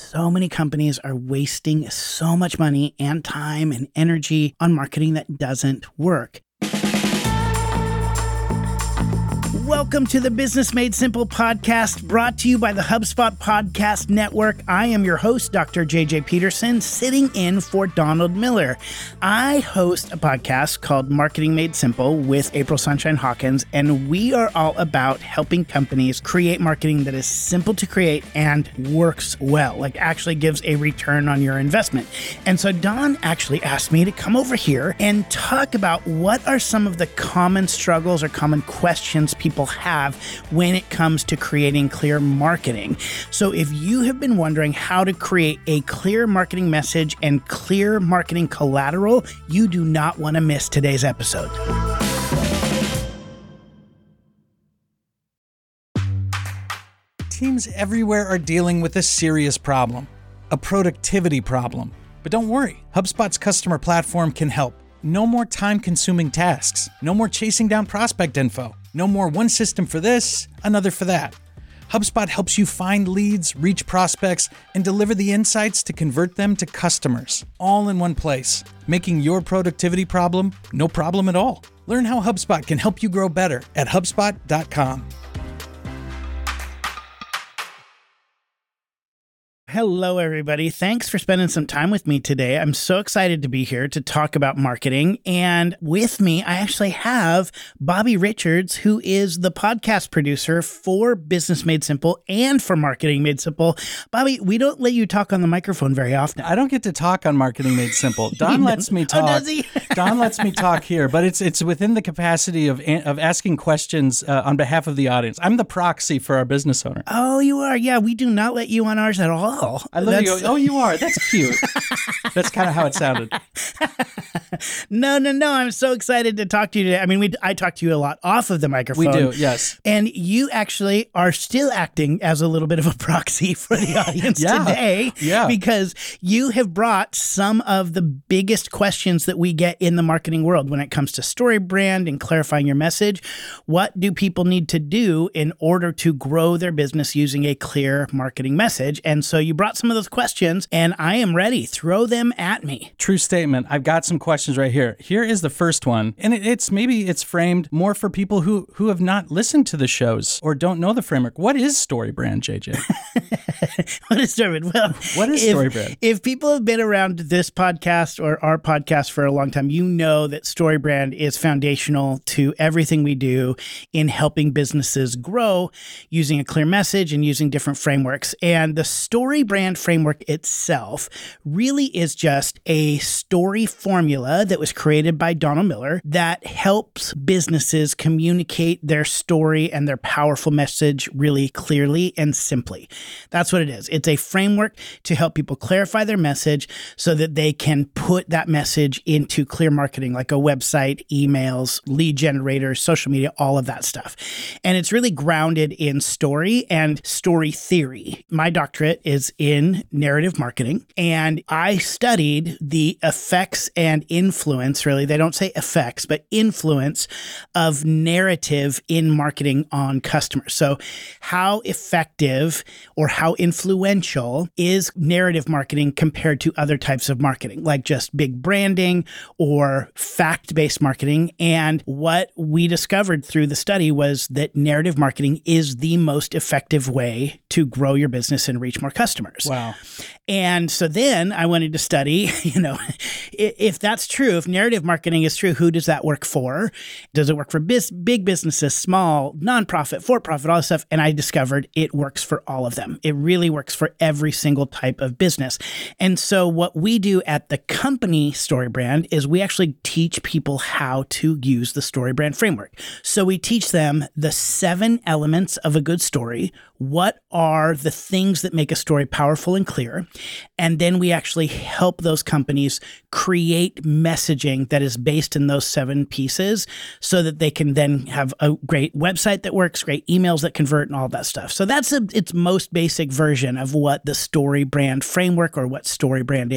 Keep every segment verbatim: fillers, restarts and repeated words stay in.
so many companies are wasting so much money and time and energy on marketing that doesn't work. Welcome to the Business Made Simple podcast, brought to you by the HubSpot Podcast Network. I am your host, Doctor J J Peterson, sitting in for Donald Miller. I host a podcast called Marketing Made Simple with April Sunshine Hawkins, and we are all about helping companies create marketing that is simple to create and works well, like actually gives a return on your investment. And so Don actually asked me to come over here and talk about what are some of the common struggles or common questions people have when it comes to creating clear marketing. So if you have been wondering how to create a clear marketing message and clear marketing collateral, you do not want to miss today's episode. Teams everywhere are dealing with a serious problem, a productivity problem. But don't worry, HubSpot's customer platform can help. No more time-consuming tasks. No more chasing down prospect info. No more one system for this, another for that. HubSpot helps you find leads, reach prospects, and deliver the insights to convert them to customers, all in one place, making your productivity problem no problem at all. Learn how HubSpot can help you grow better at HubSpot dot com. Hello, everybody. Thanks for spending some time with me today. I'm so excited to be here to talk about marketing. And with me, I actually have Bobby Richards, who is the podcast producer for Business Made Simple and for Marketing Made Simple. Bobby, we don't let you talk on the microphone very often. I don't get to talk on Marketing Made Simple. Don lets me talk. Oh, does he? Don lets me talk here, but it's it's within the capacity of of asking questions uh, on behalf of the audience. I'm the proxy for our business owner. Oh, you are? Yeah, we do not let you on ours at all. I love you. Oh, you are. That's cute. That's kind of how it sounded. No, no, no. I'm so excited to talk to you today. I mean, we I talk to you a lot off of the microphone. We do, yes. And you actually are still acting as a little bit of a proxy for the audience yeah, today. Yeah. Because you have brought some of the biggest questions that we get in the marketing world when it comes to story brand and clarifying your message. What do people need to do in order to grow their business using a clear marketing message? And so you brought some of those questions, and I am ready. Throw them at me. True statement. I've got some questions right here. Here is the first one, and it, it's maybe it's framed more for people who who have not listened to the shows or don't know the framework. What is story brand, J J? What is story brand? Well, what is if, story brand? If people have been around this podcast or our podcast for a long time, you know that story brand is foundational to everything we do in helping businesses grow using a clear message and using different frameworks. And the story brand framework itself really is just a story formula that was created by Donald Miller that helps businesses communicate their story and their powerful message really clearly and simply. That's what it is. It's a framework to help people clarify their message so that they can put that message into clear marketing, like a website, emails, lead generators, social media, all of that stuff. And it's really grounded in story and story theory. My doctorate is in narrative marketing, and I studied the effects and influence, really, they don't say effects, but influence of narrative in marketing on customers. So how effective or how influential is narrative marketing compared to other types of marketing, like just big branding or fact-based marketing? And what we discovered through the study was that narrative marketing is the most effective way to grow your business and reach more customers. Wow. And so then I wanted to study, you know, if that's true, if narrative marketing is true, who does that work for? Does it work for bis- big businesses, small, nonprofit, for-profit, all this stuff? And I discovered it works for all of them. It really works for every single type of business. And so what we do at the company Story Brand is we actually teach people how to use the Story Brand framework. So we teach them the seven elements of a good story. What are the things that make a story powerful and clear? And then we actually help those companies create messaging that is based in those seven pieces so that they can then have a great website that works, great emails that convert, and all that stuff. So that's a, its most basic version of what the Story Brand framework or what Story Brand is.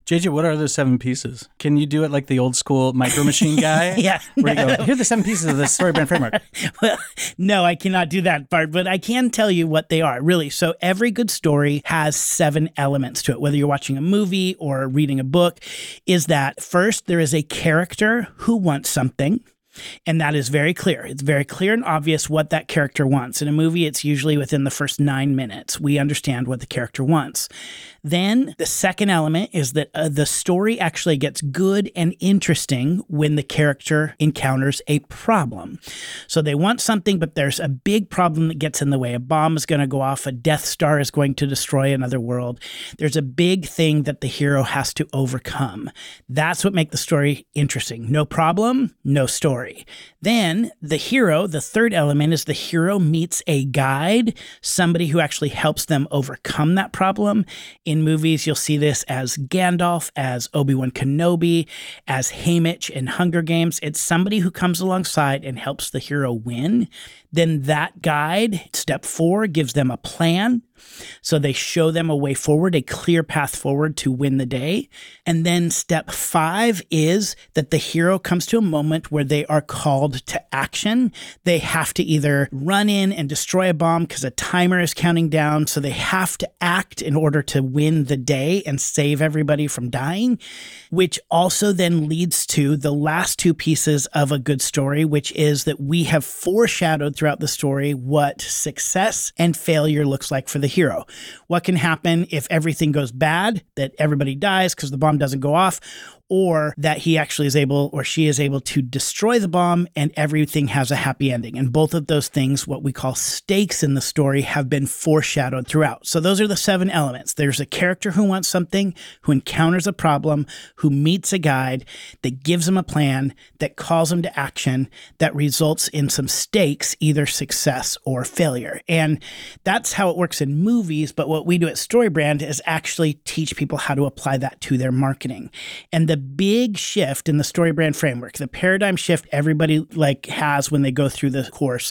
J J, what are those seven pieces? Can you do it like the old school Micro Machine guy? Yeah. Where you go, here are the seven pieces of the StoryBrand framework. Well, no, I cannot do that part, but I can tell you what they are, really. So every good story has seven elements to it, whether you're watching a movie or reading a book, is that first, there is a character who wants something. And that is very clear. It's very clear and obvious what that character wants. In a movie, it's usually within the first nine minutes. We understand what the character wants. Then the second element is that uh, the story actually gets good and interesting when the character encounters a problem. So they want something, but there's a big problem that gets in the way. A bomb is going to go off. A Death Star is going to destroy another world. There's a big thing that the hero has to overcome. That's what makes the story interesting. No problem, no story. Then the hero, the third element, is the hero meets a guide, somebody who actually helps them overcome that problem. In movies, you'll see this as Gandalf, as Obi-Wan Kenobi, as Haymitch in Hunger Games. It's somebody who comes alongside and helps the hero win. Then that guide, step four, gives them a plan. So they show them a way forward, a clear path forward to win the day. And then step five is that the hero comes to a moment where they are called to action. They have to either run in and destroy a bomb because a timer is counting down. So they have to act in order to win the day and save everybody from dying, which also then leads to the last two pieces of a good story, which is that we have foreshadowed throughout the story what success and failure looks like for the hero. What can happen if everything goes bad, that everybody dies because the bomb doesn't go off, or that he actually is able or she is able to destroy the bomb and everything has a happy ending. And both of those things, what we call stakes in the story, have been foreshadowed throughout. So those are the seven elements. There's a character who wants something, who encounters a problem, who meets a guide, that gives them a plan, that calls them to action, that results in some stakes, either success or failure. And that's how it works in movies. But what we do at StoryBrand is actually teach people how to apply that to their marketing. And the big shift in the StoryBrand framework, the paradigm shift everybody like has when they go through the course,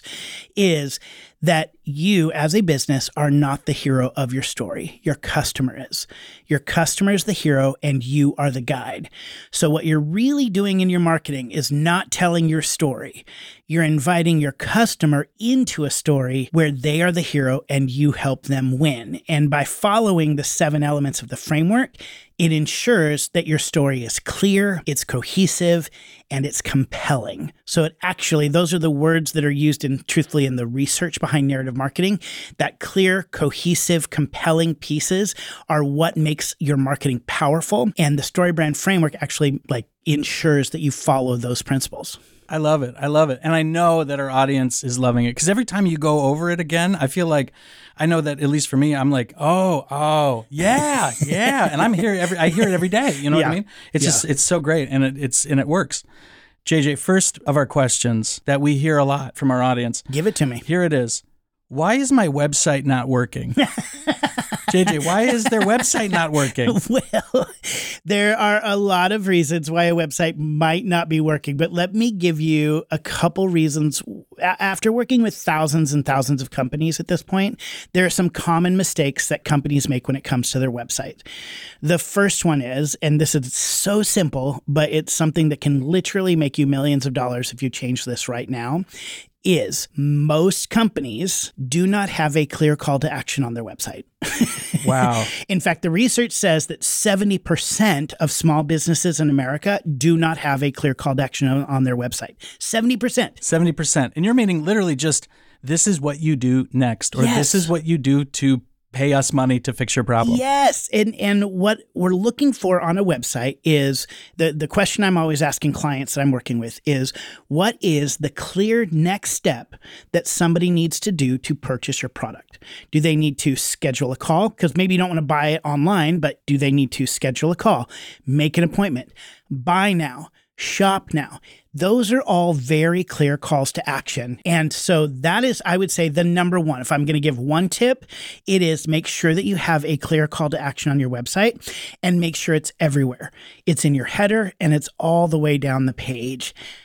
is that you as a business are not the hero of your story. Your customer is. Your customer is the hero and you are the guide. So what you're really doing in your marketing is not telling your story. You're inviting your customer into a story where they are the hero and you help them win. And by following the seven elements of the framework, it ensures that your story is clear, it's cohesive, and it's compelling. So it actually, those are the words that are used in, truthfully, in the research behind narrative marketing. That clear, cohesive, compelling pieces are what makes your marketing powerful. And the StoryBrand framework actually like ensures that you follow those principles. I love it. I love it. And I know that our audience is loving it because every time you go over it again, I feel like, I know that at least for me, I'm like, oh, oh, yeah, yeah. And I'm here every, I hear it every day. You know yeah. what I mean? It's yeah. just, it's so great. And it, it's, and it works. J J, first of our questions that we hear a lot from our audience. Give it to me. Here it is. Why is my website not working? J J, why is their website not working? Well, there are a lot of reasons why a website might not be working, but let me give you a couple reasons. After working with thousands and thousands of companies at this point, there are some common mistakes that companies make when it comes to their website. The first one is, and this is so simple, but it's something that can literally make you millions of dollars if you change this right now, is most companies do not have a clear call to action on their website. Wow. In fact, the research says that seventy percent of small businesses in America do not have a clear call to action on, on their website. seventy percent. seventy percent. And you're meaning literally just, this is what you do next, or yes. this is what you do to pay us money to fix your problem. Yes. And and what we're looking for on a website is, the, the question I'm always asking clients that I'm working with is, what is the clear next step that somebody needs to do to purchase your product? Do they need to schedule a call? Because maybe you don't want to buy it online, but do they need to schedule a call, make an appointment, buy now, shop now? Those are all very clear calls to action. And so that is, I would say, the number one. If I'm going to give one tip, it is make sure that you have a clear call to action on your website and make sure it's everywhere. It's in your header and it's all the way down the page.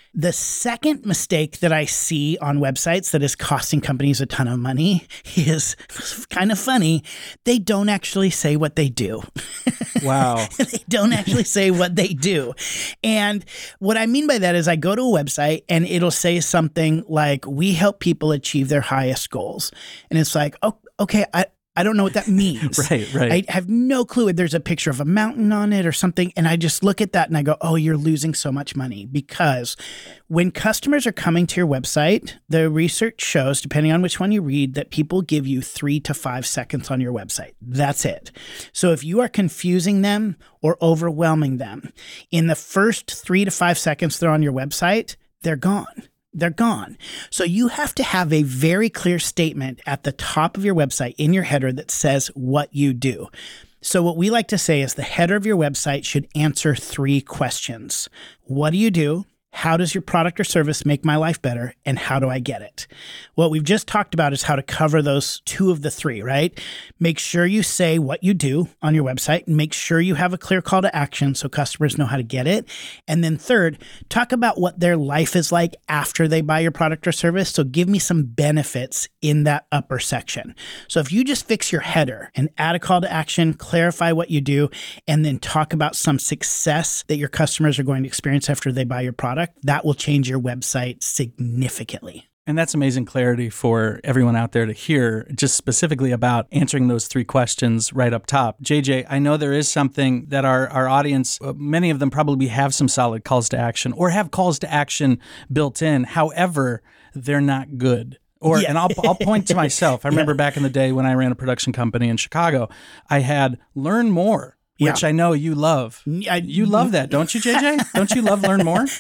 The second mistake that I see on websites that is costing companies a ton of money is kind of funny. They don't actually say what they do. Wow. They don't actually say what they do. And what I mean by that is I go to a website and it'll say something like, we help people achieve their highest goals. And it's like, oh, okay, I, I don't know what that means. Right, right. I have no clue. There's a picture of a mountain on it or something. And I just look at that and I go, oh, you're losing so much money. Because when customers are coming to your website, the research shows, depending on which one you read, that people give you three to five seconds on your website. That's it. So if you are confusing them or overwhelming them, in the first three to five seconds they're on your website, they're gone. They're gone. So you have to have a very clear statement at the top of your website in your header that says what you do. So what we like to say is the header of your website should answer three questions. What do you do? How does your product or service make my life better? And how do I get it? What we've just talked about is how to cover those two of the three, right? Make sure you say what you do on your website. Make sure you have a clear call to action so customers know how to get it. And then third, talk about what their life is like after they buy your product or service. So give me some benefits in that upper section. So if you just fix your header and add a call to action, clarify what you do, and then talk about some success that your customers are going to experience after they buy your product, that will change your website significantly. And that's amazing clarity for everyone out there to hear, just specifically about answering those three questions right up top. J J, I know there is something that our, our audience, many of them probably have some solid calls to action or have calls to action built in. However, they're not good. Or, yeah. And I'll I'll point to myself. I remember yeah. back in the day when I ran a production company in Chicago, I had Learn More, which yeah. I know you love. I, you love that, don't you, J J? Don't you love Learn More?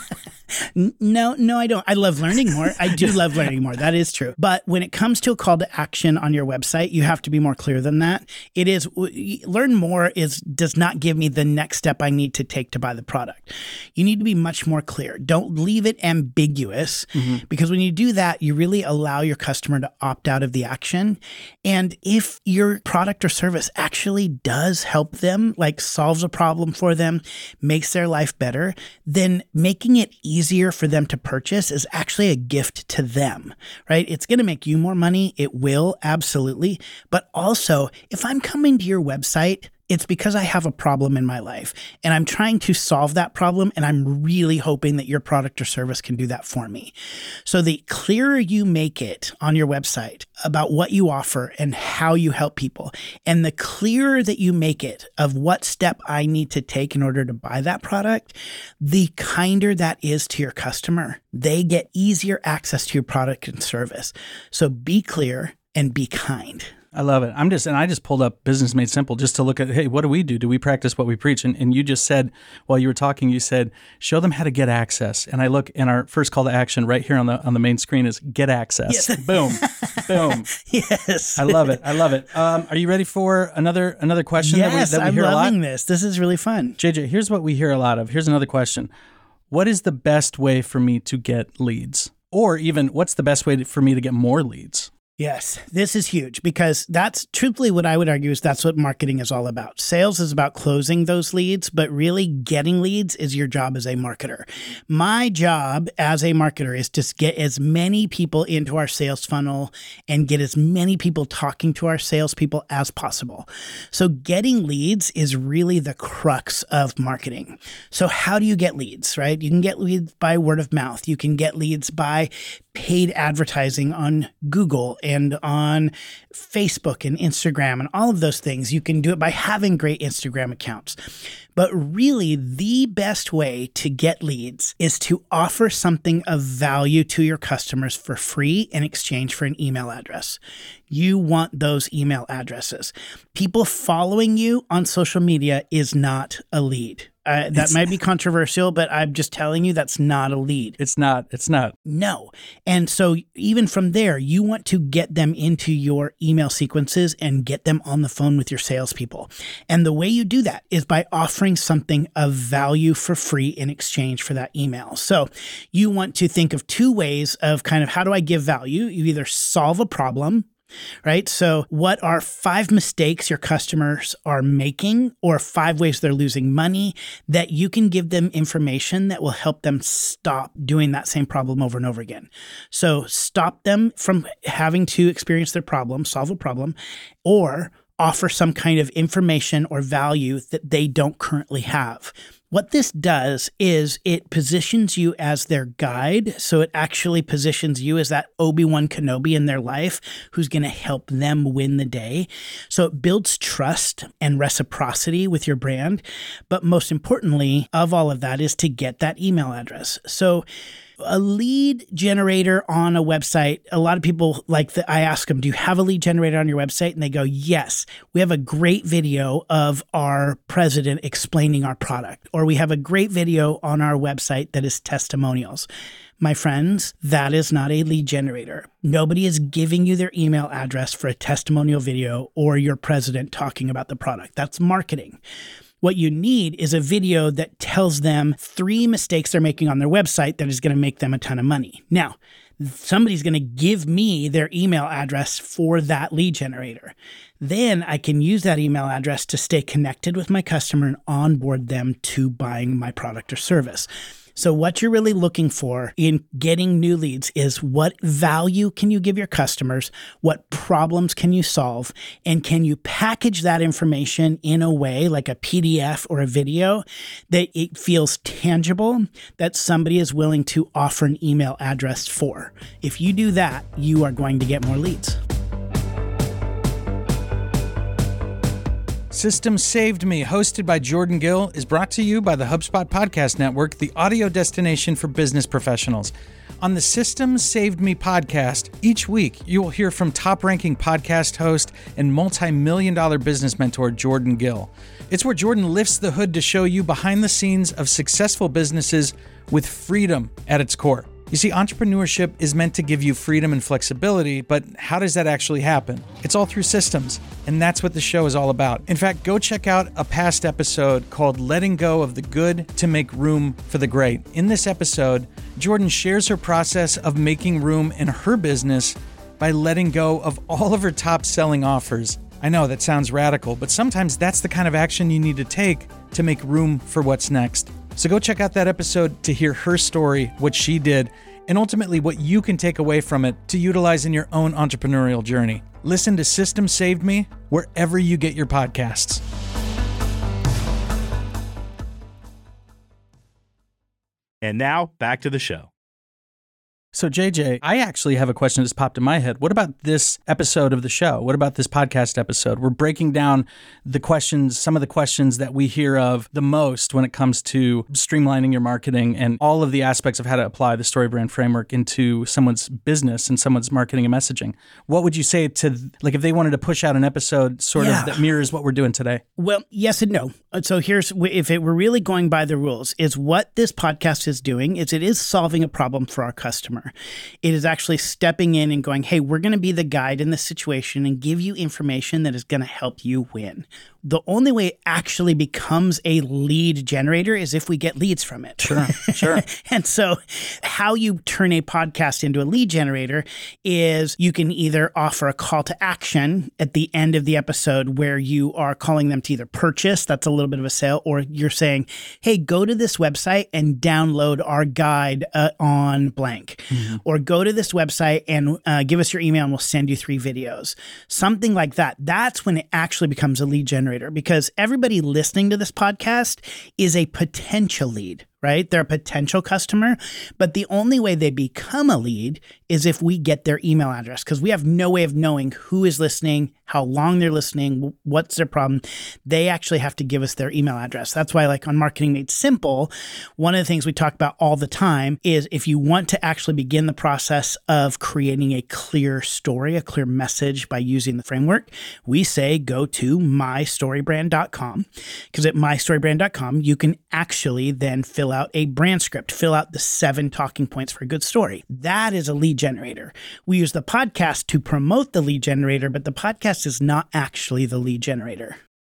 No, no, I don't. I love learning more. I do love learning more. That is true. But when it comes to a call to action on your website, you have to be more clear than that. It is Learn More is does not give me the next step I need to take to buy the product. You need to be much more clear. Don't leave it ambiguous mm-hmm. because when you do that, you really allow your customer to opt out of the action. And if your product or service actually does help them, like solves a problem for them, makes their life better, then making it easier for them to purchase is actually a gift to them, right? It's going to make you more money. It will, absolutely. But also, if I'm coming to your website, it's because I have a problem in my life and I'm trying to solve that problem. And I'm really hoping that your product or service can do that for me. So the clearer you make it on your website about what you offer and how you help people, and the clearer that you make it of what step I need to take in order to buy that product, the kinder that is to your customer. They get easier access to your product and service. So be clear and be kind. I love it. I'm just, and I just pulled up Business Made Simple just to look at, hey, what do we do? Do we practice what we preach? And, and you just said, while you were talking, you said, show them how to get access. And I look, and our first call to action right here on the on the main screen is get access. Yes. Boom, boom. Yes. I love it. I love it. Um, are you ready for another another question yes, that we, that we hear a lot? I'm loving this. This is really fun. J J, here's what we hear a lot of. Here's another question. What is the best way for me to get leads? Or even, what's the best way to, for me to get more leads? Yes, this is huge because that's truthfully what I would argue is that's what marketing is all about. Sales is about closing those leads, but really getting leads is your job as a marketer. My job as a marketer is to get as many people into our sales funnel and get as many people talking to our salespeople as possible. So getting leads is really the crux of marketing. So how do you get leads, right? You can get leads by word of mouth. You can get leads by paid advertising on Google and on Facebook and Instagram and all of those things. You can do it by having great Instagram accounts. But really, the best way to get leads is to offer something of value to your customers for free in exchange for an email address. You want those email addresses. People following you on social media is not a lead. Uh, that it's, might be controversial, but I'm just telling you that's not a lead. It's not. It's not. No. And so even from there, you want to get them into your email sequences and get them on the phone with your salespeople. And the way you do that is by offering something of value for free in exchange for that email. So you want to think of two ways of kind of how do I give value? You either solve a problem right? So what are five mistakes your customers are making or five ways they're losing money that you can give them information that will help them stop doing that same problem over and over again? So stop them from having to experience their problem, solve a problem, or offer some kind of information or value that they don't currently have. What this does is it positions you as their guide. So it actually positions you as that Obi-Wan Kenobi in their life who's going to help them win the day. So it builds trust and reciprocity with your brand. But most importantly of all of that is to get that email address. So a lead generator on a website, a lot of people like that. I ask them, do you have a lead generator on your website? And they go, yes, we have a great video of our president explaining our product, or we have a great video on our website that is testimonials. My friends, that is not a lead generator. Nobody is giving you their email address for a testimonial video or your president talking about the product. That's marketing. What you need is a video that tells them three mistakes they're making on their website that is going to make them a ton of money. Now, somebody's going to give me their email address for that lead generator. Then I can use that email address to stay connected with my customer and onboard them to buying my product or service. So what you're really looking for in getting new leads is what value can you give your customers, what problems can you solve, and can you package that information in a way like a P D F or a video that it feels tangible, that somebody is willing to offer an email address for. If you do that, you are going to get more leads. Systems Saved Me, hosted by Jordan Gill, is brought to you by the HubSpot Podcast Network, the audio destination for business professionals. On the Systems Saved Me podcast, each week you will hear from top-ranking podcast host and multi-million dollar business mentor Jordan Gill. It's where Jordan lifts the hood to show you behind the scenes of successful businesses with freedom at its core. You see, entrepreneurship is meant to give you freedom and flexibility, but how does that actually happen? It's all through systems, and that's what the show is all about. In fact, go check out a past episode called Letting Go of the Good to Make Room for the Great. In this episode, Jordan shares her process of making room in her business by letting go of all of her top-selling offers. I know that sounds radical, but sometimes that's the kind of action you need to take to make room for what's next. So go check out that episode to hear her story, what she did, and ultimately what you can take away from it to utilize in your own entrepreneurial journey. Listen to Systems Saved Me wherever you get your podcasts. And now back to the show. So J J, I actually have a question that's popped in my head. What about this episode of the show? What about this podcast episode? We're breaking down the questions, some of the questions that we hear of the most when it comes to streamlining your marketing and all of the aspects of how to apply the StoryBrand framework into someone's business and someone's marketing and messaging. What would you say to, like, if they wanted to push out an episode sort yeah. of that mirrors what we're doing today? Well, yes and no. So here's, if it were really going by the rules, is what this podcast is doing is it is solving a problem for our customer. It is actually stepping in and going, hey, we're going to be the guide in this situation and give you information that is going to help you win. The only way it actually becomes a lead generator is if we get leads from it. Sure, sure. And so how you turn a podcast into a lead generator is you can either offer a call to action at the end of the episode where you are calling them to either purchase, that's a little bit of a sale, or you're saying, hey, go to this website and download our guide uh, on blank. Mm-hmm. Or go to this website and uh, give us your email and we'll send you three videos. Something like that. That's when it actually becomes a lead generator. Because everybody listening to this podcast is a potential lead, right? They're a potential customer, but the only way they become a lead is if we get their email address, because we have no way of knowing who is listening, how long they're listening, what's their problem. They actually have to give us their email address. That's why, like on Marketing Made Simple, one of the things we talk about all the time is if you want to actually begin the process of creating a clear story, a clear message by using the framework, we say go to my story brand dot com, because at my story brand dot com, you can actually then fill out a brand script, fill out the seven talking points for a good story. That is a lead generator. We use the podcast to promote the lead generator, but the podcast is not actually the lead generator.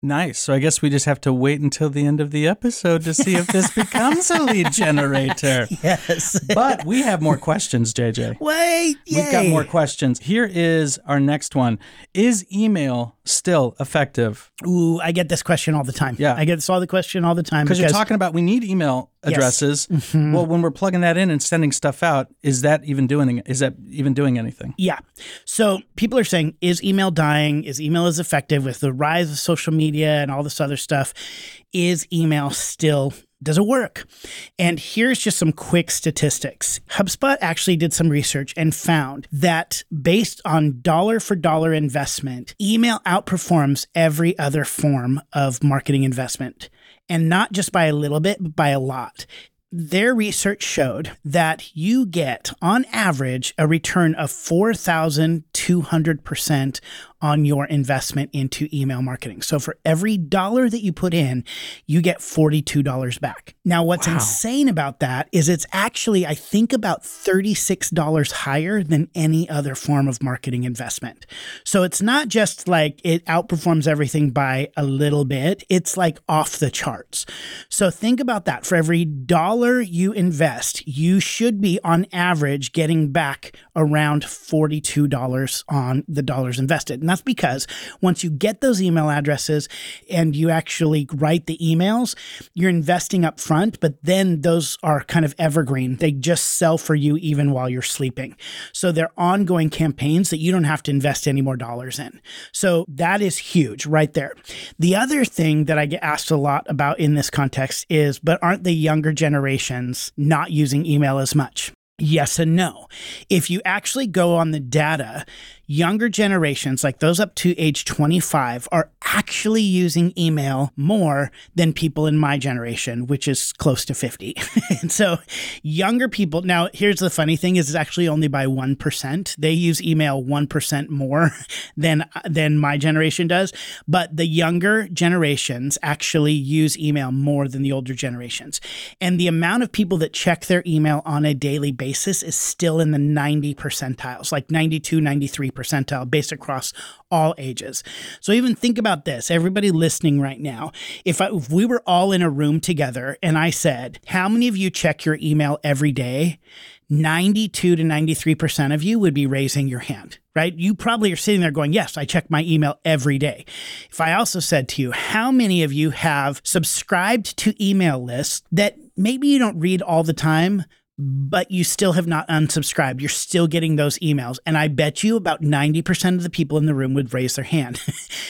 Nice. So I guess we just have to wait until the end of the episode to see if this becomes a lead generator. Yes. But we have more questions, J J. Wait, yay. We've got more questions. Here is our next one. Is email still effective? Ooh, I get this question all the time. Yeah. I get this all the question all the time. Because you're talking about we need email addresses. Yes. Mm-hmm. Well, when we're plugging that in and sending stuff out, is that even doing is that even doing anything? Yeah. So people are saying, is email dying? Is email as effective with the rise of social media and all this other stuff? Is email still, does it work? And here's just some quick statistics. HubSpot actually did some research and found that based on dollar for dollar investment, email outperforms every other form of marketing investment. And not just by a little bit, but by a lot. Their research showed that you get, on average, a return of four thousand two hundred percent on your investment into email marketing. So for every dollar that you put in, you get forty-two dollars back. Now, what's Wow. insane about that is it's actually, I think, about thirty-six dollars higher than any other form of marketing investment. So it's not just like it outperforms everything by a little bit. It's like off the charts. So think about that. For every dollar you invest, you should be on average getting back around forty-two dollars on the dollars invested. And that's because once you get those email addresses and you actually write the emails, you're investing up front, but then those are kind of evergreen. They just sell for you even while you're sleeping. So they're ongoing campaigns that you don't have to invest any more dollars in. So that is huge right there. The other thing that I get asked a lot about in this context is, but aren't the younger generations not using email as much? Yes and no. If you actually go on the data, younger generations, like those up to age twenty-five, are actually using email more than people in my generation, which is close to fifty. And so younger people, now here's the funny thing is it's actually only by one percent. They use email one percent more than, than my generation does. But the younger generations actually use email more than the older generations. And the amount of people that check their email on a daily basis is still in the ninety percentiles, like ninety-two, ninety-three percentile based across all ages. So even think about this, everybody listening right now, if, I, if we were all in a room together and I said, how many of you check your email every day? ninety-two to ninety-three percent of you would be raising your hand, right? You probably are sitting there going, yes, I check my email every day. If I also said to you, how many of you have subscribed to email lists that maybe you don't read all the time, but you still have not unsubscribed. You're still getting those emails. And I bet you about ninety percent of the people in the room would raise their hand.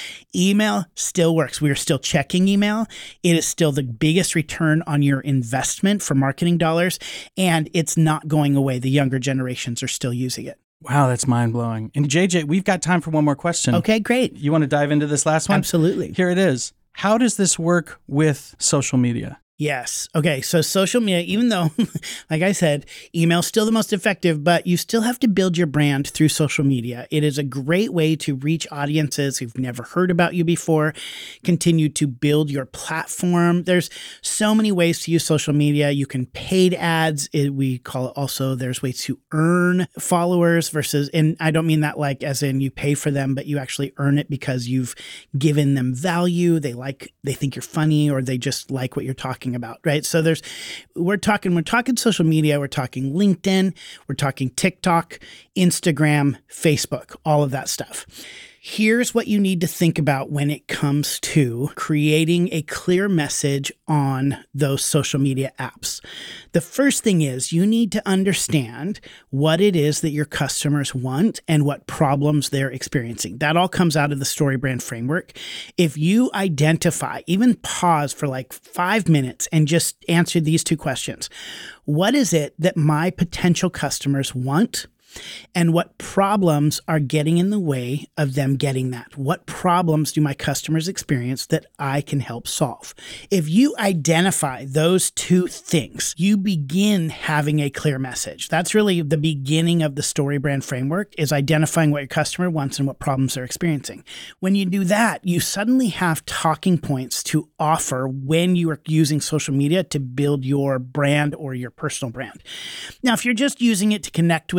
Email still works. We are still checking email. It is still the biggest return on your investment for marketing dollars, and it's not going away. The younger generations are still using it. Wow, that's mind-blowing. And J J, we've got time for one more question. Okay, great. You want to dive into this last one? Absolutely. Here it is. How does this work with social media? Yes. Okay. So social media, even though, like I said, email's still the most effective, but you still have to build your brand through social media. It is a great way to reach audiences who've never heard about you before, continue to build your platform. There's so many ways to use social media. You can paid ads. It, we call it also, there's ways to earn followers versus, and I don't mean that like as in you pay for them, but you actually earn it because you've given them value. They like, they think you're funny, or they just like what you're talking about, right? So there's, we're talking, we're talking social media, we're talking LinkedIn, we're talking TikTok, Instagram, Facebook, all of that stuff. Here's what you need to think about when it comes to creating a clear message on those social media apps. The first thing is you need to understand what it is that your customers want and what problems they're experiencing. That all comes out of the StoryBrand framework. If you identify, even pause for like five minutes and just answer these two questions. What is it that my potential customers want? And what problems are getting in the way of them getting that? What problems do my customers experience that I can help solve? If you identify those two things, you begin having a clear message. That's really the beginning of the StoryBrand framework, is identifying what your customer wants and what problems they're experiencing. When you do that, you suddenly have talking points to offer when you are using social media to build your brand or your personal brand. Now, if you're just using it to connect with other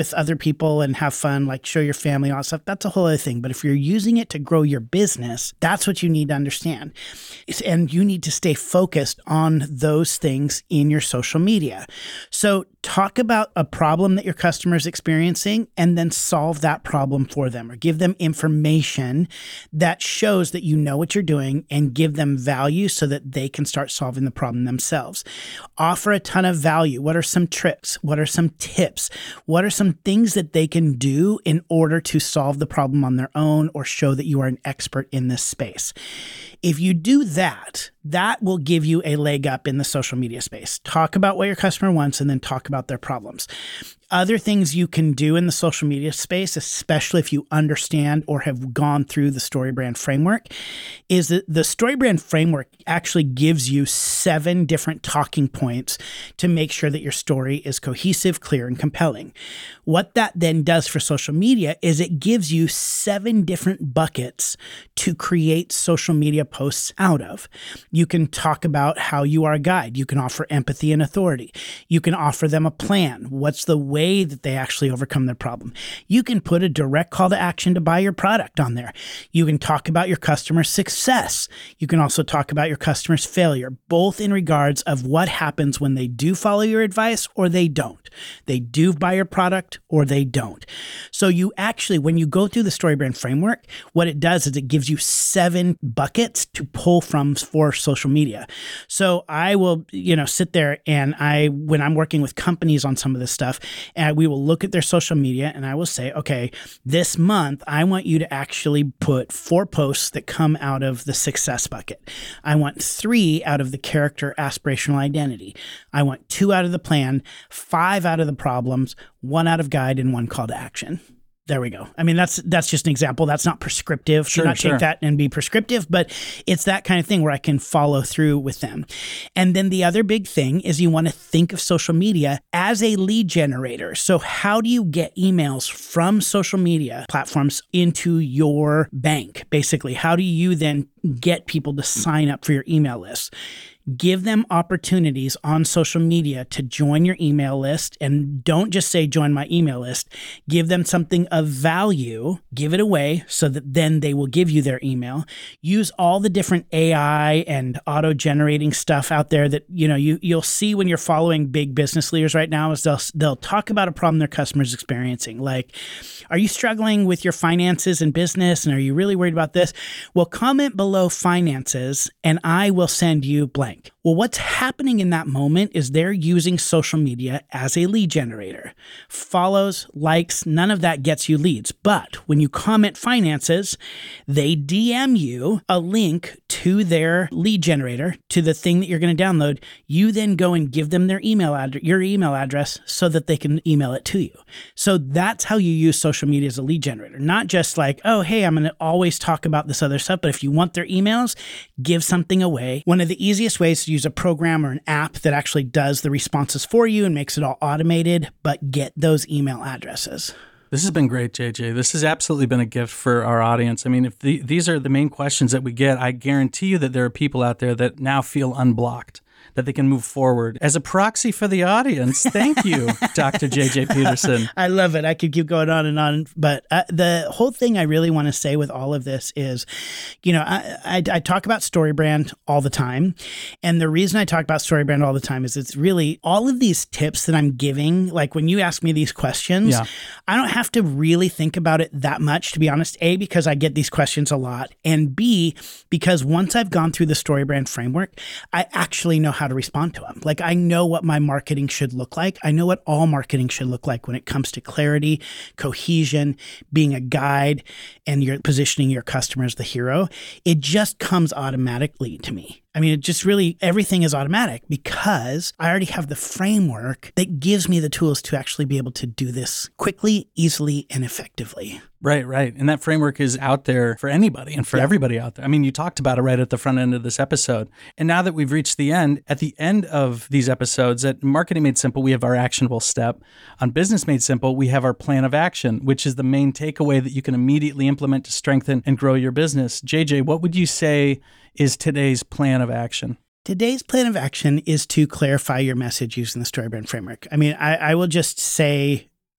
people and have fun, like show your family, all that stuff, that's a whole other thing. But if you're using it to grow your business, that's what you need to understand. And you need to stay focused on those things in your social media. So talk about a problem that your customer is experiencing and then solve that problem for them, or give them information that shows that you know what you're doing and give them value so that they can start solving the problem themselves. Offer a ton of value. What are some tricks? What are some tips? What are some things that they can do in order to solve the problem on their own or show that you are an expert in this space? If you do that, that will give you a leg up in the social media space. Talk about what your customer wants and then talk about their problems. Other things you can do in the social media space, especially if you understand or have gone through the StoryBrand framework, is that the StoryBrand framework actually gives you seven different talking points to make sure that your story is cohesive, clear, and compelling. What that then does for social media is it gives you seven different buckets to create social media posts out of. You can talk about how you are a guide. You can offer empathy and authority. You can offer them a plan. What's the way that they actually overcome their problem? You can put a direct call to action to buy your product on there. You can talk about your customer success. You can also talk about your customer's failure, both in regards of what happens when they do follow your advice or they don't. They do buy your product or they don't. So you actually, when you go through the StoryBrand framework, what it does is it gives you seven buckets to pull from for social media. So I will, you know, sit there and I, when I'm working with companies on some of this stuff, and we will look at their social media and I will say, okay, this month, I want you to actually put four posts that come out of the success bucket. I want three out of the character aspirational identity. I want two out of the plan, five out of the problems, one out of guide, and one call to action. There we go. I mean, that's that's just an example. That's not prescriptive. Sure, Do not sure. take that and be prescriptive, but it's that kind of thing where I can follow through with them. And then the other big thing is you want to think of social media as a lead generator. So how do you get emails from social media platforms into your bank? Basically, how do you then get people to sign up for your email list? Give them opportunities on social media to join your email list, and don't just say join my email list. Give them something of value, give it away so that then they will give you their email. Use all the different A I and auto-generating stuff out there that, you know, you, you'll see when you're following big business leaders right now is they'll, they'll talk about a problem their customers experiencing. Like, are you struggling with your finances and business? And are you really worried about this? Well, comment below finances and I will send you blank. Well, what's happening in that moment is they're using social media as a lead generator. Follows, likes, none of that gets you leads. But when you comment finances, they D M you a link to their lead generator, to the thing that you're going to download. You then go and give them their email address, your email address, so that they can email it to you. So that's how you use social media as a lead generator. Not just like, oh, hey, I'm going to always talk about this other stuff. But if you want their emails, give something away. One of the easiest ways to use a program or an app that actually does the responses for you and makes it all automated, but get those email addresses. This has been great, J J. This has absolutely been a gift for our audience. I mean, if the, these are the main questions that we get, I guarantee you that there are people out there that now feel unblocked, that they can move forward. As a proxy for the audience, thank you, Doctor J J Peterson. I love it. I could keep going on and on. But uh, the whole thing I really want to say with all of this is, you know, I, I, I talk about StoryBrand all the time. And the reason I talk about StoryBrand all the time is it's really all of these tips that I'm giving. Like when you ask me these questions, Yeah. I don't have to really think about it that much, to be honest. A, because I get these questions a lot. And B, because once I've gone through the StoryBrand framework, I actually know how to respond to them. Like I know what my marketing should look like. I know what all marketing should look like when it comes to clarity, cohesion, being a guide, and you're positioning your customer as the hero. It just comes automatically to me. I mean, it just really, everything is automatic because I already have the framework that gives me the tools to actually be able to do this quickly, easily, and effectively. Right, right. And that framework is out there for anybody and for Yeah. everybody out there. I mean, you talked about it right at the front end of this episode. And now that we've reached the end, at the end of these episodes, at Marketing Made Simple, we have our actionable step. On Business Made Simple, we have our plan of action, which is the main takeaway that you can immediately implement to strengthen and grow your business. J J, what would you say is today's plan of action? Today's plan of action is to clarify your message using the StoryBrand framework. I mean, I, I will just say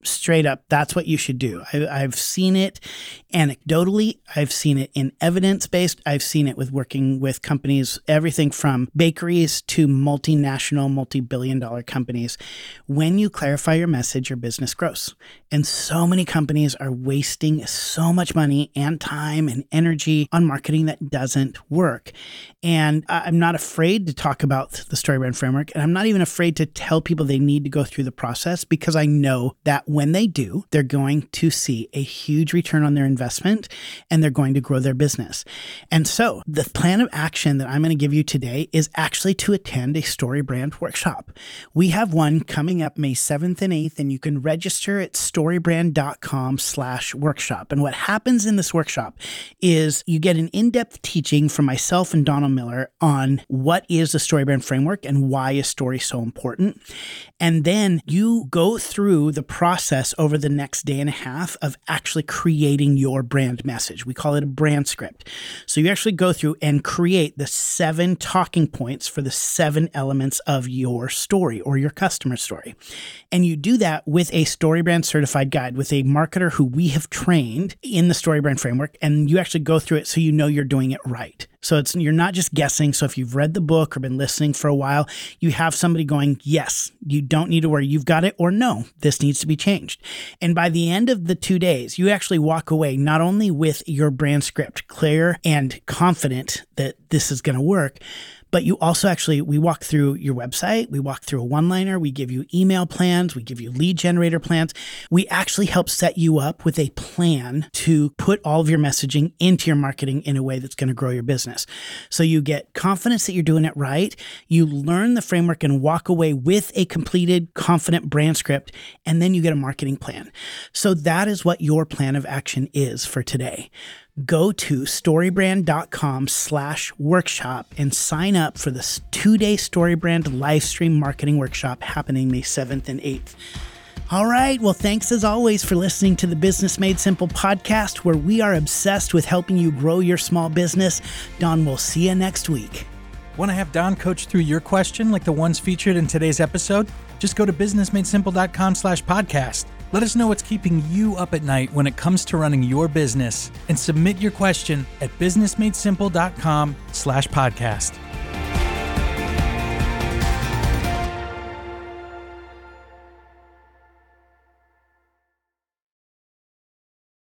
straight up, that's what you should do. I, I've seen it anecdotally. I've seen it in evidence-based. I've seen it with working with companies, everything from bakeries to multinational, multi-billion dollar companies. When you clarify your message, your business grows. And so many companies are wasting so much money and time and energy on marketing that doesn't work. And I'm not afraid to talk about the StoryBrand framework. And I'm not even afraid to tell people they need to go through the process, because I know that when they do, they're going to see a huge return on their investment and they're going to grow their business. And so the plan of action that I'm going to give you today is actually to attend a StoryBrand workshop. We have one coming up May seventh and eighth, and you can register at storybrand.com slash workshop. And what happens in this workshop is you get an in-depth teaching from myself and Donald Miller on what is the StoryBrand framework and why is story so important. And then you go through the process over the next day and a half of actually creating your brand message. We call it a brand script. So you actually go through and create the seven talking points for the seven elements of your story or your customer story. And you do that with a StoryBrand certified guide with a marketer who we have trained in the StoryBrand framework. And you actually go through it so you know you're doing it right. So it's you're not just guessing. So if you've read the book or been listening for a while, you have somebody going, yes, you don't need to worry, you've got it, or no, this needs to be changed. And by the end of the two days, you actually walk away not only with your brand script clear and confident that this is going to work, but you also actually, we walk through your website, we walk through a one-liner, we give you email plans, we give you lead generator plans. We actually help set you up with a plan to put all of your messaging into your marketing in a way that's going to grow your business. So you get confidence that you're doing it right, you learn the framework and walk away with a completed, confident brand script, and then you get a marketing plan. So that is what your plan of action is for today. Go to storybrand.com slash workshop and sign up for this two-day StoryBrand live stream marketing workshop happening May seventh and eighth. All right. Well, thanks as always for listening to the Business Made Simple podcast, where we are obsessed with helping you grow your small business. Don, we'll see you next week. Want to have Don coach through your question like the ones featured in today's episode? Just go to businessmadesimple.com slash podcast. Let us know what's keeping you up at night when it comes to running your business, and submit your question at businessmadesimple.com slash podcast.